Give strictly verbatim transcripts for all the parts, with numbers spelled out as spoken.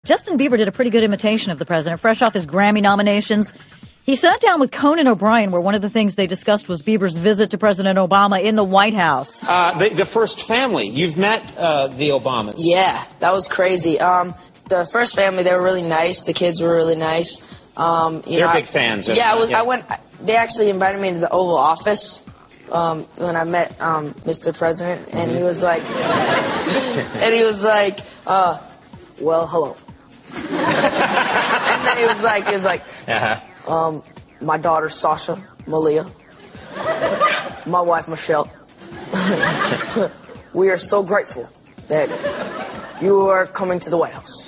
Justin Bieber did a pretty good imitation of the president, fresh off his Grammy nominations. He sat down with Conan O'Brien, where one of the things they discussed was Bieber's visit to President Obama in the White House. Uh, the, the first family. You've met uh, the Obamas. Yeah, that was crazy. Um, the first family, they were really nice. The kids were really nice. Um, you They're know, big I, fans. Yeah, I was. yeah. I went. They actually invited me to the Oval Office um, when I met um, Mister President, and mm-hmm. he was like, and he was like, uh, "Well, hello." And then he was like, he was like, uh-huh. um, "My daughter Sasha Malia, my wife Michelle. We are so grateful that you are coming to the White House."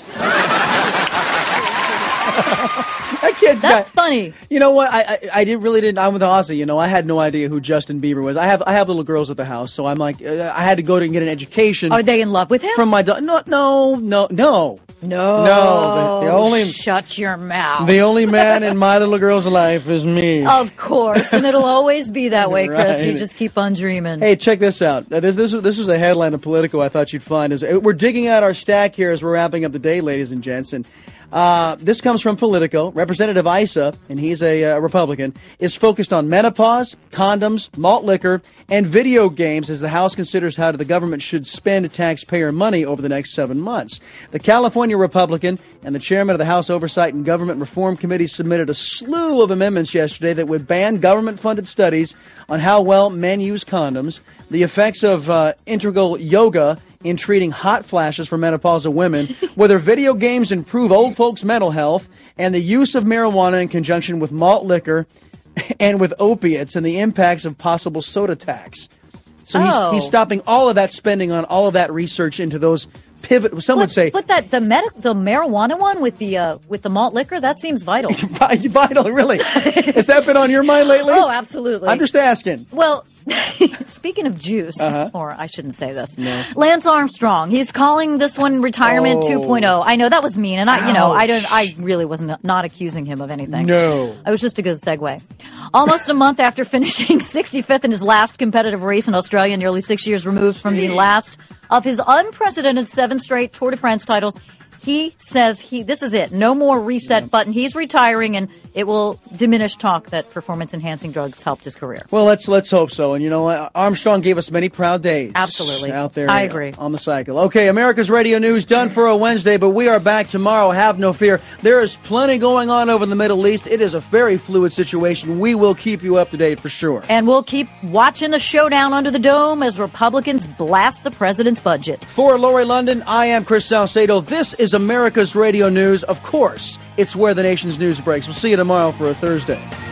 That kid's That's got, funny. You know what? I, I I did really didn't. I'm with Ozzy. You know, I had no idea who Justin Bieber was. I have I have little girls at the house, so I'm like, uh, I had to go to and get an education. Are they in love with him? From my daughter? No, no, no, no, no, no. The, the only shut your mouth. The only man in my little girl's life is me. Of course, and it'll always be that way, Chris. Right. You just keep on dreaming. Hey, check this out. Uh, This this, this was a headline of Politico I thought you'd find. Is we're digging out our stack here as we're wrapping up the day, ladies and gents, and. Uh, this comes from Politico. Representative Issa, and he's a uh, Republican, is focused on menopause, condoms, malt liquor, and video games as the House considers how the government should spend taxpayer money over the next seven months. The California Republican and the chairman of the House Oversight and Government Reform Committee submitted a slew of amendments yesterday that would ban government-funded studies on how well men use condoms, the effects of uh, integral yoga in treating hot flashes for menopausal women, whether video games improve old folks' mental health, and the use of marijuana in conjunction with malt liquor and with opiates, and the impacts of possible soda tax. So Oh. he's, he's stopping all of that spending on all of that research into those pivot. Some but, would say, but that the medic, the marijuana one with the uh, with the malt liquor, that seems vital. vital, really. Has that been on your mind lately? Oh, absolutely. I'm just asking. Well, speaking of juice, Uh-huh. or I shouldn't say this, No. Lance Armstrong, he's calling this one retirement Oh. two point oh. I know that was mean, and I, you know, I Ouch. don't, I really was not, not accusing him of anything. No. It was just a good segue. Almost a month after finishing sixty-fifth in his last competitive race in Australia, nearly six years removed from the last of his unprecedented seven straight Tour de France titles, he says he this is it. No more reset button. He's retiring, and it will diminish talk that performance-enhancing drugs helped his career. Well, let's let's hope so. And you know what? Armstrong gave us many proud days. Absolutely. Out there I agree. on the cycle. Okay, America's Radio News done for a Wednesday, but we are back tomorrow. Have no fear. There is plenty going on over in the Middle East. It is a very fluid situation. We will keep you up to date for sure. And we'll keep watching the showdown under the dome as Republicans blast the president's budget. For Lori London, I am Chris Salcedo. This is America's Radio News. Of course, it's where the nation's news breaks. We'll see you tomorrow for a Thursday.